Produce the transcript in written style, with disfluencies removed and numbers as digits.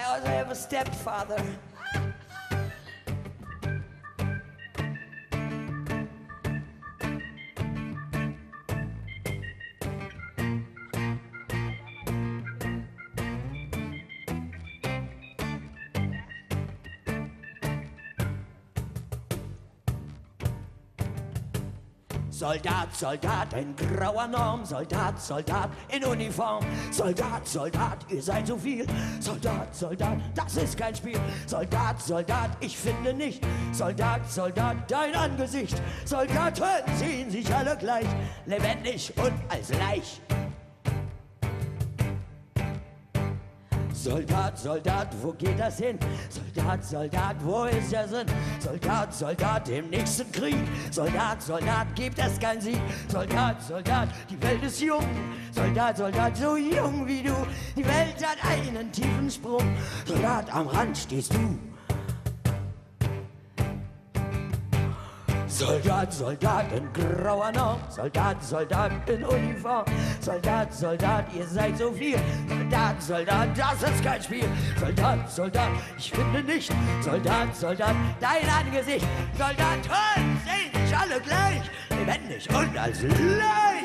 because I have a stepfather. Soldat, Soldat, ein grauer Norm, Soldat, Soldat in Uniform, Soldat, Soldat, ihr seid so viel, Soldat, Soldat, das ist kein Spiel, Soldat, Soldat, ich finde nicht, Soldat, Soldat, dein Angesicht, Soldaten sehen sich alle gleich, lebendig und als Leich. Soldat, Soldat, wo geht das hin? Soldat, Soldat, wo ist der Sinn? Soldat, Soldat, im nächsten Krieg. Soldat, Soldat, gibt es kein Sieg. Soldat, Soldat, die Welt ist jung. Soldat, Soldat, so jung wie du. Die Welt hat einen tiefen Sprung. Soldat, am Rand stehst du. Soldat, Soldat in grauer Norm, Soldat, Soldat in Uniform, Soldat, Soldat, ihr seid so viel, Soldat, Soldat, das ist kein Spiel, Soldat, Soldat, ich finde nicht, Soldat, Soldat, dein Angesicht, Soldaten sehen sich alle gleich, lebendig und als Leich.